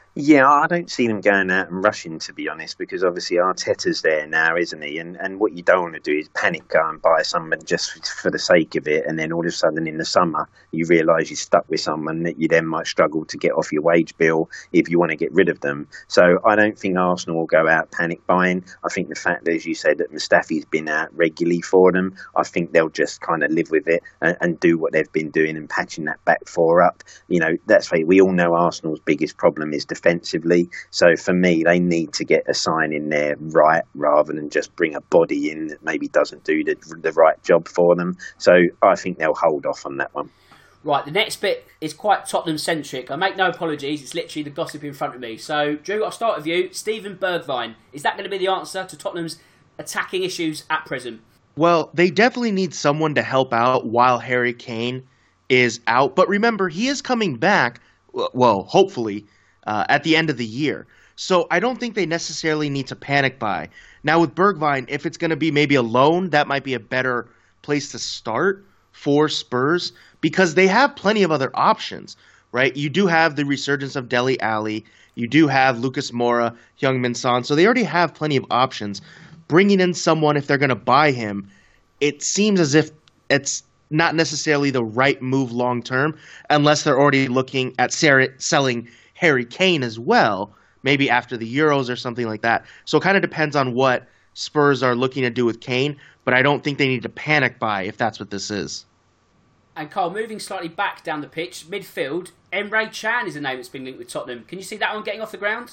Yeah, I don't see them going out and rushing, to be honest, because obviously Arteta's there now, isn't he? And what you don't want to do is panic, go and buy someone just for the sake of it, and then all of a sudden in the summer you realise you're stuck with someone that you then might struggle to get off your wage bill if you want to get rid of them. So I don't think Arsenal will go out panic buying. I think the fact that, as you said, that Mustafi's been out regularly for them, I think they'll just kind of live with it and do what they've been doing and patching that back four up. You know, that's why we all know Arsenal's biggest problem is defensively. So for me, they need to get a sign in there right rather than just bring a body in that maybe doesn't do the right job for them. So I think they'll hold off on that one. Right, the next bit is quite Tottenham-centric. I make no apologies, it's literally the gossip in front of me. So, Drew, I'll start with you. Steven Bergwijn, is that going to be the answer to Tottenham's attacking issues at present? Well, they definitely need someone to help out while Harry Kane is out. But remember, he is coming back, well, hopefully, at the end of the year. So I don't think they necessarily need to panic buy. Now with Bergwijn, if it's going to be maybe a loan, that might be a better place to start for Spurs because they have plenty of other options, right? You do have the resurgence of Dele Alli. You do have Lucas Moura, Heung-min Son. So they already have plenty of options. Bringing in someone, if they're going to buy him, it seems as if it's not necessarily the right move long term unless they're already looking at selling Harry Kane as well, maybe after the Euros or something like that. So it kind of depends on what Spurs are looking to do with Kane, but I don't think they need to panic buy if that's what this is. And Carl, moving slightly back down the pitch, midfield, Emre Can is a name that's been linked with Tottenham. Can you see that one getting off the ground?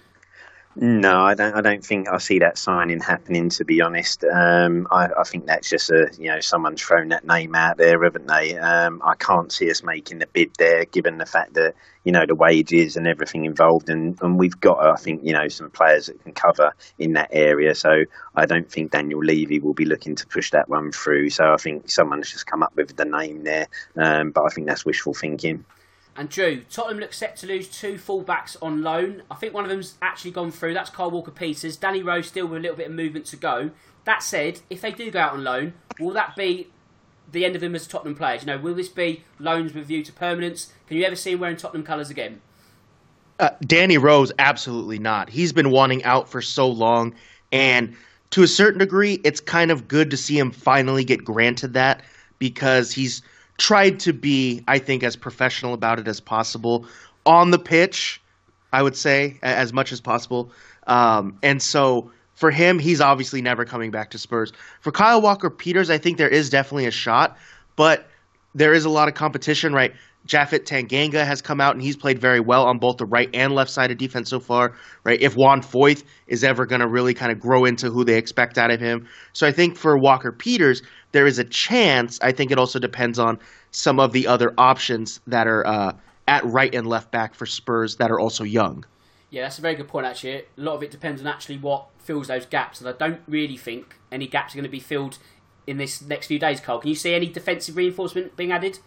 No, I don't think I see that signing happening. To be honest, I think that's just someone's thrown that name out there, haven't they? I can't see us making the bid there, given the fact that the wages and everything involved, and we've got I think some players that can cover in that area. So I don't think Daniel Levy will be looking to push that one through. So I think someone's just come up with the name there, but I think that's wishful thinking. And Drew, Tottenham look set to lose 2 full-backs on loan. I think one of them's actually gone through. That's Kyle Walker-Peters. Danny Rose still with a little bit of movement to go. That said, if they do go out on loan, will that be the end of them as Tottenham players? Will this be loans with view to permanence? Can you ever see him wearing Tottenham colours again? Danny Rose, absolutely not. He's been wanting out for so long, and to a certain degree, it's kind of good to see him finally get granted that because he's tried to be, I think, as professional about it as possible on the pitch, I would say, as much as possible. And so for him, he's obviously never coming back to Spurs. For Kyle Walker-Peters, I think there is definitely a shot, but there is a lot of competition, right? Japhet Tanganga has come out and he's played very well on both the right and left side of defense so far, right? If Juan Foyth is ever going to really kind of grow into who they expect out of him. So I think for Walker-Peters, there is a chance. I think it also depends on some of the other options that are at right and left back for Spurs that are also young. Yeah, that's a very good point, actually. A lot of it depends on actually what fills those gaps. And I don't really think any gaps are going to be filled in this next few days, Carl. Can you see any defensive reinforcement being added?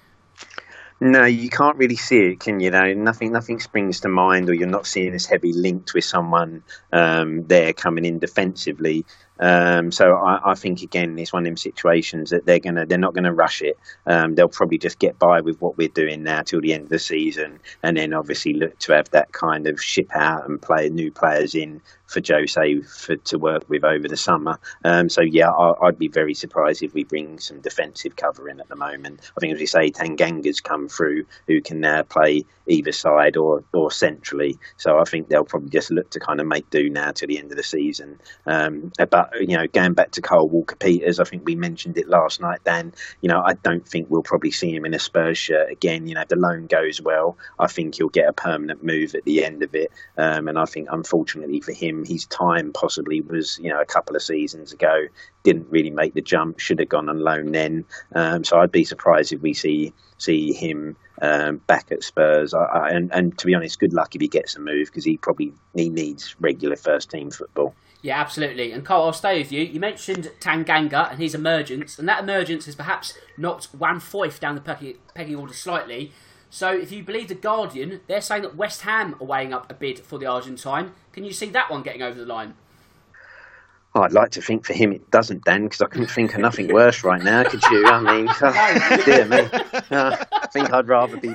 No, you can't really see it, can you? Nothing springs to mind, or you're not seeing this heavy linked with someone there coming in defensively. So I think again, it's one of them situations that they're not gonna rush it. They'll probably just get by with what we're doing now till the end of the season, and then obviously look to have that kind of ship out and play new players in for Jose to work with over the summer. So yeah, I'd be very surprised if we bring some defensive cover in at the moment. I think, as you say, Tanganga's come through, who can now play either side or centrally. So I think they'll probably just look to kind of make do now to the end of the season. But going back to Kyle Walker-Peters, I think we mentioned it last night, Dan. I don't think we'll probably see him in a Spurs shirt again. If the loan goes well, I think he'll get a permanent move at the end of it. And I think, unfortunately for him, his time possibly was, a couple of seasons ago. Didn't really make the jump. Should have gone on loan then. So I'd be surprised if we see him back at Spurs. And to be honest, good luck if he gets a move because he needs regular first team football. Yeah, absolutely. And Carl, I'll stay with you. You mentioned Tanganga and his emergence, and that emergence has perhaps knocked Juan Foyth down the pecking order slightly. So if you believe The Guardian, they're saying that West Ham are weighing up a bid for the Argentine. Can you see that one getting over the line? Oh, I'd like to think for him it doesn't, Dan, because I couldn't think of nothing worse right now, could you? I mean, dear me. think I'd rather be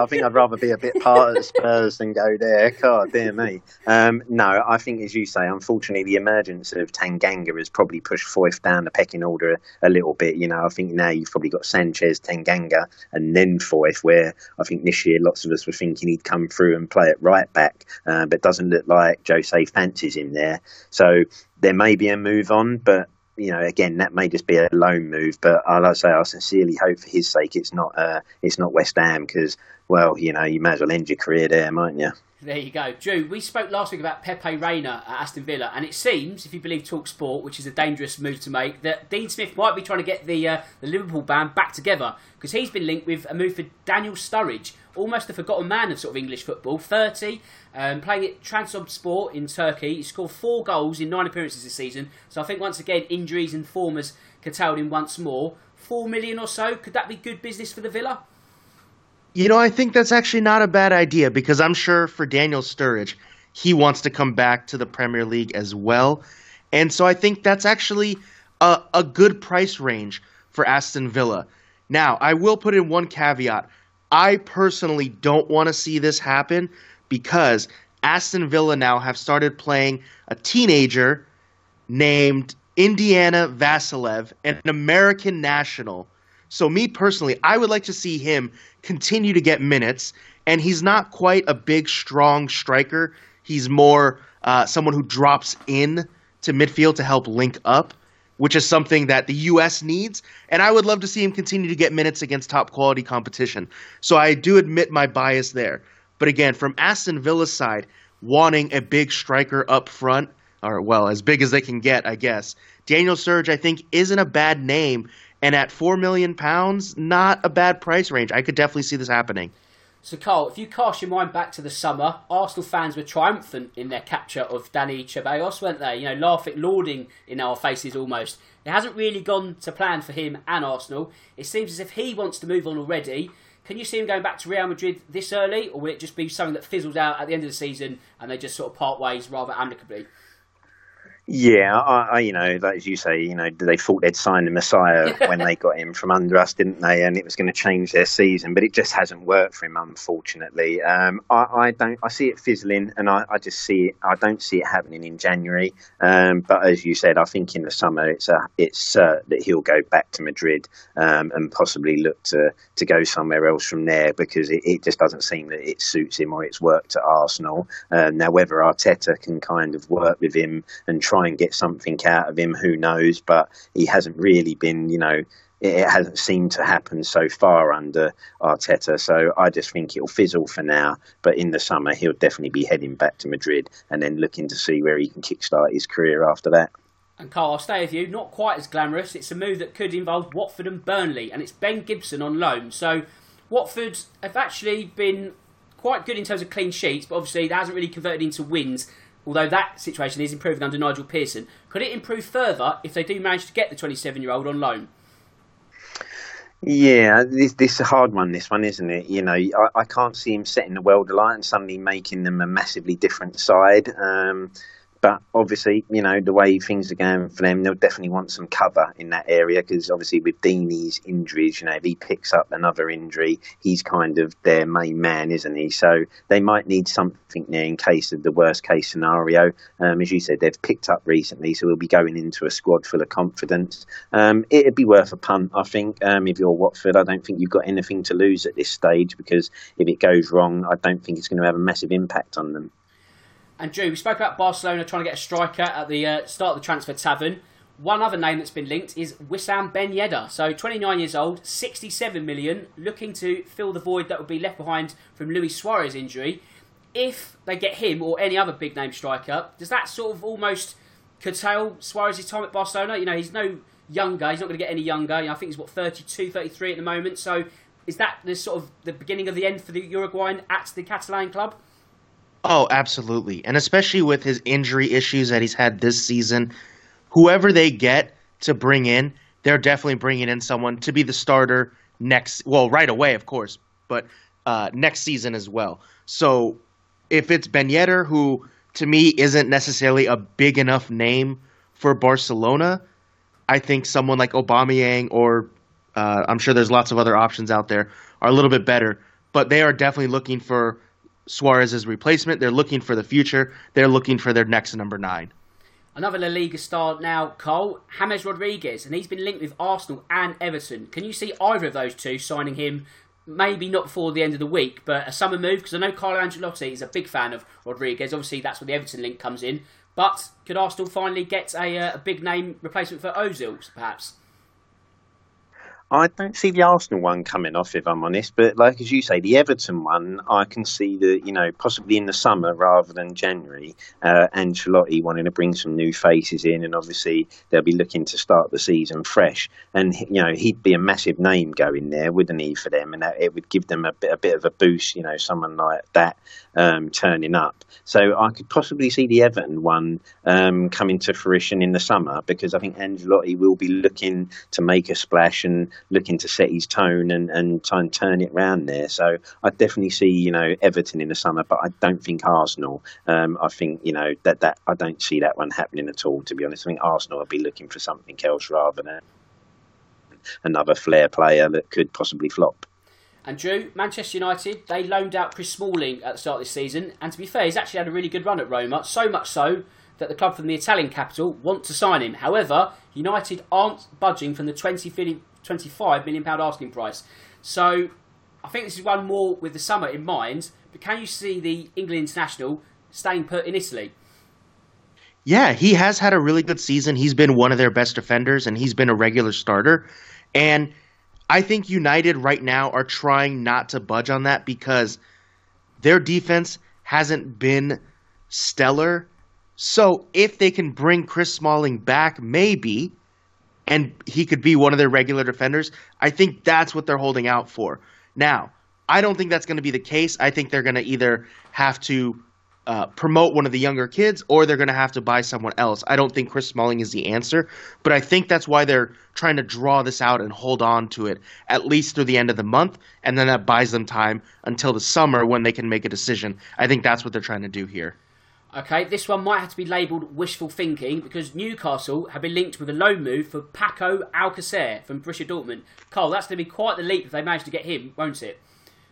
a bit part of Spurs than go there. God, dear me. No, I think, as you say, unfortunately, the emergence of Tanganga has probably pushed Foyth down the pecking order a little bit. You know, I think now you've probably got Sanchez, Tanganga, and then Foyth, where I think this year lots of us were thinking he'd come through and play at right back, but it doesn't look like Jose fancies him there. So there may be a move on, but you know, again, that may just be a loan move, but I sincerely hope for his sake it's not West Ham, because, well, you know, you might as well end your career there, mightn't you? There you go. Drew, we spoke last week about Pepe Reina at Aston Villa, and it seems, if you believe TalkSport, which is a dangerous move to make, that Dean Smith might be trying to get the Liverpool band back together, because he's been linked with a move for Daniel Sturridge, almost a forgotten man of sort of English football, 30, playing at Trabzonspor in Turkey. He scored 4 goals in 9 appearances this season, so I think once again injuries and form has curtailed him once more. 4 million or so, could that be good business for the Villa? You know, I think that's actually not a bad idea, because I'm sure for Daniel Sturridge, he wants to come back to the Premier League as well. And so I think that's actually a good price range for Aston Villa. Now, I will put in one caveat. I personally don't want to see this happen, because Aston Villa now have started playing a teenager named Indiana Vassilev, an American national. So me personally, I would like to see him continue to get minutes, and he's not quite a big, strong striker. He's more someone who drops in to midfield to help link up, which is something that the U.S. needs, and I would love to see him continue to get minutes against top-quality competition. So I do admit my bias there. But again, from Aston Villa's side, wanting a big striker up front, or, well, as big as they can get, I guess, Daniel Sturridge, I think, isn't a bad name. And at £4 million, not a bad price range. I could definitely see this happening. So, Carl, if you cast your mind back to the summer, Arsenal fans were triumphant in their capture of Dani Ceballos, weren't they? You know, lauding in our faces almost. It hasn't really gone to plan for him and Arsenal. It seems as if he wants to move on already. Can you see him going back to Real Madrid this early, or will it just be something that fizzles out at the end of the season and they just sort of part ways rather amicably? Yeah, I you know, as you say, you know, they thought they'd signed the Messiah when they got him from under us, didn't they? And it was going to change their season, but it just hasn't worked for him, unfortunately. I see it fizzling, and I don't see it happening in January. But as you said, I think in the summer it's that he'll go back to Madrid and possibly look to go somewhere else from there, because it just doesn't seem that it suits him or it's worked at Arsenal. Now, whether Arteta can kind of work with him and try and get something out of him, who knows, but he hasn't really been, you know, it hasn't seemed to happen so far under Arteta, so I just think it'll fizzle for now, but in the summer he'll definitely be heading back to Madrid and then looking to see where he can kickstart his career after that. And Carl, I'll stay with you, not quite as glamorous. It's a move that could involve Watford and Burnley, and it's Ben Gibson on loan. So Watford have actually been quite good in terms of clean sheets, but obviously that hasn't really converted into wins, although that situation is improving under Nigel Pearson. Could it improve further if they do manage to get the 27-year-old on loan? Yeah, this is a hard one, this one, isn't it? You know, I can't see him setting the world alight and suddenly making them a massively different side. But obviously, you know, the way things are going for them, they'll definitely want some cover in that area, because obviously with Deeney's injuries, you know, if he picks up another injury, he's kind of their main man, isn't he? So they might need something there in case of the worst case scenario. As you said, they've picked up recently, so we'll be going into a squad full of confidence. It'd be worth a punt, I think. If you're Watford, I don't think you've got anything to lose at this stage, because if it goes wrong, I don't think it's going to have a massive impact on them. And Drew, we spoke about Barcelona trying to get a striker at the start of the transfer tavern. One other name that's been linked is Wissam Ben Yedder. So 29 years old, 67 million, looking to fill the void that would be left behind from Luis Suarez injury. If they get him or any other big name striker, does that sort of almost curtail Suarez's time at Barcelona? You know, he's no younger, he's not going to get any younger. You know, I think he's 32, 33 at the moment. So is that the sort of the beginning of the end for the Uruguayan at the Catalan club? Oh, absolutely. And especially with his injury issues that he's had this season, whoever they get to bring in, they're definitely bringing in someone to be the starter right away, of course, but next season as well. So if it's Ben Yedder, who to me isn't necessarily a big enough name for Barcelona, I think someone like Aubameyang, or I'm sure there's lots of other options out there, are a little bit better. But they are definitely looking for Suarez's replacement. They're looking for the future. They're looking for their next number 9. Another La Liga star now, Cole, James Rodriguez, and he's been linked with Arsenal and Everton. Can you see either of those two signing him, maybe not before the end of the week, but a summer move? Because I know Carlo Ancelotti is a big fan of Rodriguez. Obviously, that's where the Everton link comes in. But could Arsenal finally get a big name replacement for Ozil, perhaps? I don't see the Arsenal one coming off, if I'm honest. But like as you say, the Everton one, I can see that, possibly in the summer rather than January, Ancelotti wanting to bring some new faces in, and obviously they'll be looking to start the season fresh. And he'd be a massive name going there, wouldn't he, for them? And it would give them a bit of a boost, someone like that turning up. So I could possibly see the Everton one coming to fruition in the summer, because I think Ancelotti will be looking to make a splash and looking to set his tone and try and turn it around there. So I definitely see, Everton in the summer, but I don't think Arsenal. I think, that I don't see that one happening at all, to be honest. I think Arsenal will be looking for something else rather than another flair player that could possibly flop. And Drew, Manchester United, they loaned out Chris Smalling at the start of this season, and to be fair, he's actually had a really good run at Roma, so much so that the club from the Italian capital want to sign him. However, United aren't budging from the £25 million asking price. So I think this is one more with the summer in mind, but can you see the England international staying put in Italy? Yeah, he has had a really good season. He's been one of their best defenders, and he's been a regular starter. And I think United right now are trying not to budge on that because their defense hasn't been stellar. So if they can bring Chris Smalling back, maybe, and he could be one of their regular defenders, I think that's what they're holding out for. Now, I don't think that's going to be the case. I think they're going to either have to promote one of the younger kids, or they're going to have to buy someone else. I don't think Chris Smalling is the answer, but I think that's why they're trying to draw this out and hold on to it at least through the end of the month, and then that buys them time until the summer when they can make a decision. I think that's what they're trying to do here. Okay, this one might have to be labelled wishful thinking, because Newcastle have been linked with a loan move for Paco Alcacer from Borussia Dortmund. Cole, that's going to be quite the leap if they manage to get him, won't it?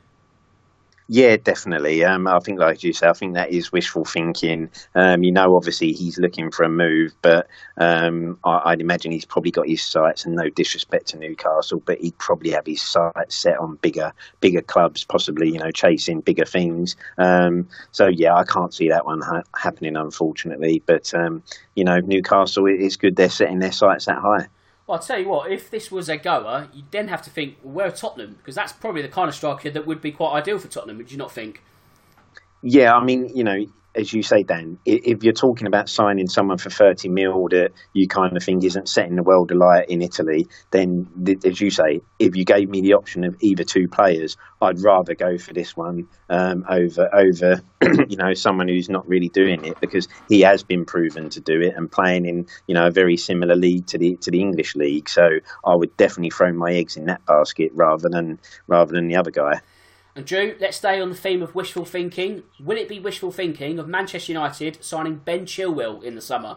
Yeah, definitely. I think, like you say, I think that is wishful thinking. Obviously he's looking for a move, but I'd imagine he's probably got his sights, and no disrespect to Newcastle, but he'd probably have his sights set on bigger clubs, possibly, chasing bigger things. So yeah, I can't see that one happening, unfortunately. But Newcastle, it's good they're setting their sights that high. Well, I'll tell you what, if this was a goer, you'd then have to think, well, where are Tottenham? Because that's probably the kind of striker that would be quite ideal for Tottenham, would you not think? Yeah, I mean, as you say, Dan, if you're talking about signing someone for 30 mil that you kind of think isn't setting the world alight in Italy, then, as you say, if you gave me the option of either two players, I'd rather go for this one over someone who's not really doing it, because he has been proven to do it and playing in, a very similar league to the English league. So I would definitely throw my eggs in that basket rather than the other guy. And Drew, let's stay on the theme of wishful thinking. Will it be wishful thinking of Manchester United signing Ben Chilwell in the summer?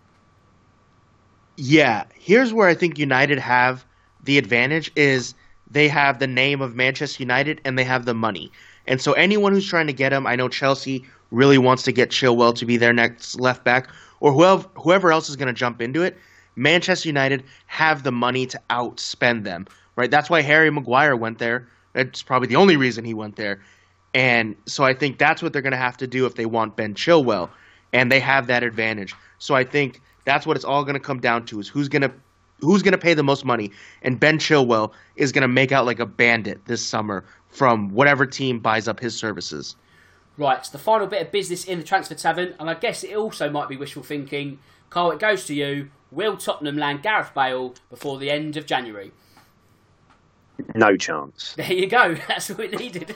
Yeah, here's where I think United have the advantage is they have the name of Manchester United and they have the money. And so anyone who's trying to get him, I know Chelsea really wants to get Chilwell to be their next left back, or whoever else is going to jump into it. Manchester United have the money to outspend them, right? That's why Harry Maguire went there. That's probably the only reason he went there. And so I think that's what they're going to have to do if they want Ben Chilwell. And they have that advantage. So I think that's what it's all going to come down to, is who's going to pay the most money. And Ben Chilwell is going to make out like a bandit this summer from whatever team buys up his services. Right, it's the final bit of business in the Transfer Tavern. And I guess it also might be wishful thinking. Carl, it goes to you. Will Tottenham land Gareth Bale before the end of January? No chance. There you go. That's what it needed.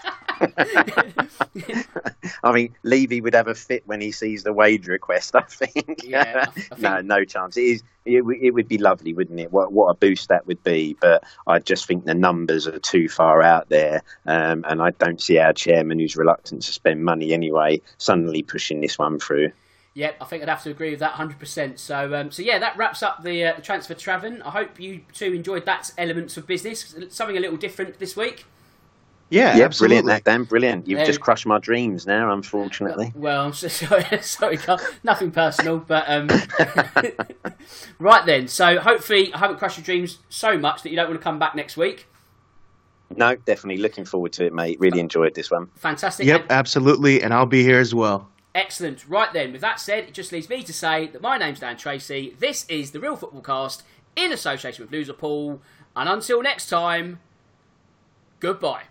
I mean, Levy would have a fit when he sees the wage request, I think. Yeah, I think... No chance. It would be lovely, wouldn't it? What a boost that would be. But I just think the numbers are too far out there. And I don't see our chairman, who's reluctant to spend money anyway, suddenly pushing this one through. Yeah, I think I'd have to agree with that 100%. So yeah, that wraps up the Transfer Tavern. I hope you two enjoyed that elements of business. Something a little different this week. Yeah, Yeah, absolutely. brilliant, Dan. Brilliant. You've Yeah. just crushed my dreams now, unfortunately. Well, I'm so sorry, Carl. Nothing personal, but right then. So hopefully, I haven't crushed your dreams so much that you don't want to come back next week. No, definitely looking forward to it, mate. Really enjoyed this one. Fantastic. Yep, And absolutely, and I'll be here as well. excellent. Right then. With that said, it just leaves me to say that my name's Dan Tracy. This is the Real Football Cast in association with Loserpool, and until next time, goodbye.